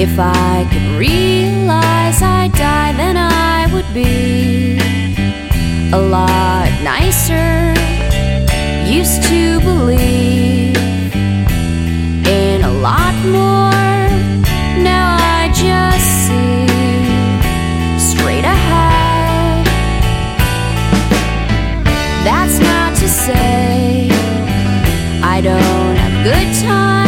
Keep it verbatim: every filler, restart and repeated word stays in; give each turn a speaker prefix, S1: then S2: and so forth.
S1: If I could realize I'd die, then I would be a lot nicer. Used to believe in a lot more. Now I just see straight ahead. That's not to say I don't have good times.